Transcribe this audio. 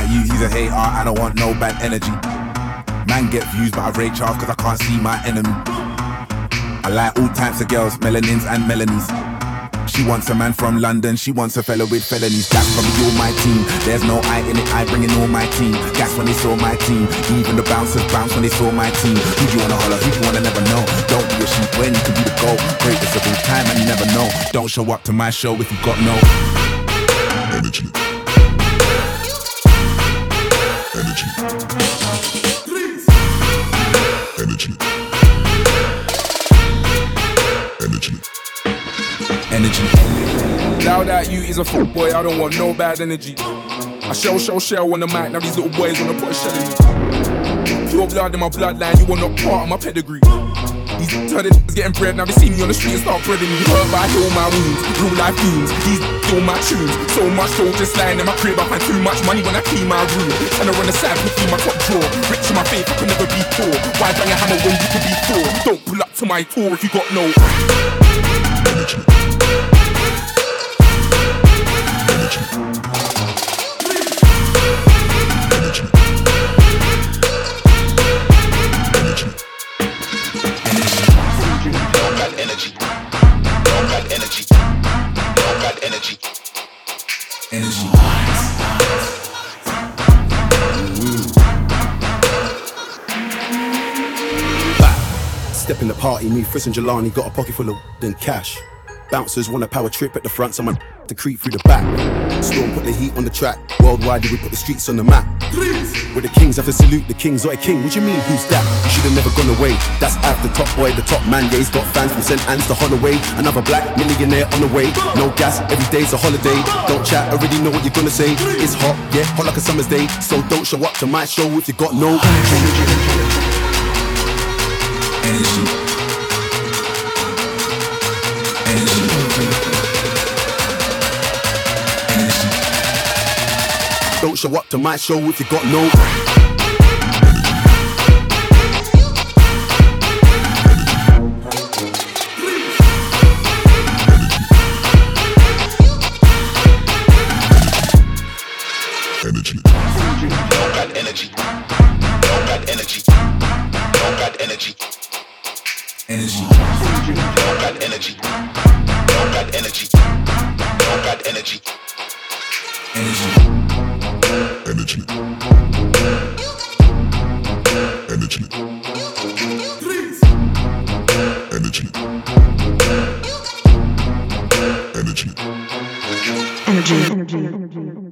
that you, he's a hater. I don't want no bad energy. Man get views, but I rate Charles cause I can't see my enemy. I like all types of girls, melanins and melanies. She wants a man from London, she wants a fella with felonies. That's probably all my team. There's no I in it, I bring in all my team. Gas when they saw my team. Even the bouncers bounce when they saw my team. Who do you wanna holler, who do you wanna never know? Don't be a sheep when you can be the goal. Greatest of all time and you never know. Don't show up to my show if you got no energy. Energy. Energy. Energy. Energy. Loud at you is a fuck boy, I don't want no bad energy. I shell on the mic, now these little boys wanna put a shell in me. Pure blood in my bloodline, you are not part of my pedigree. These turning getting bread, now they see me on the street and start breading me. Hurt by heal my wounds, real life fumes. These kill my tunes, so much so just lying in my crib. I find too much money when I clean my room. Trying to run a side, picking my top drawer. Rich in my faith, I can never be poor. Why bang a hammer when you could be poor? Don't pull up to my tour if you got no energy. Energy. Step in the party, me, Friss and Jelani got a pocket full of then cash. Bouncers want a power trip at the front, someone to creep through the back. Storm put the heat on the track. Worldwide, we put the streets on the map. Where the kings have to salute the kings or a king. What you mean, who's that? You should have never gone away. That's Av, the top boy, the top man. Yeah, he's got fans from St. Anne's to Holloway. Another black millionaire on the way. No gas, every day's a holiday. Don't chat, already know what you're gonna say. It's hot, yeah, hot like a summer's day. So don't show up to my show if you got no energy. Don't show up to my show if you got no energy. Don't got energy. Don't got energy. Don't got energy. Energy. Don't got energy. Don't got energy. Don't got energy. Energy. Energy. Energy. Energy. Energy. Energy.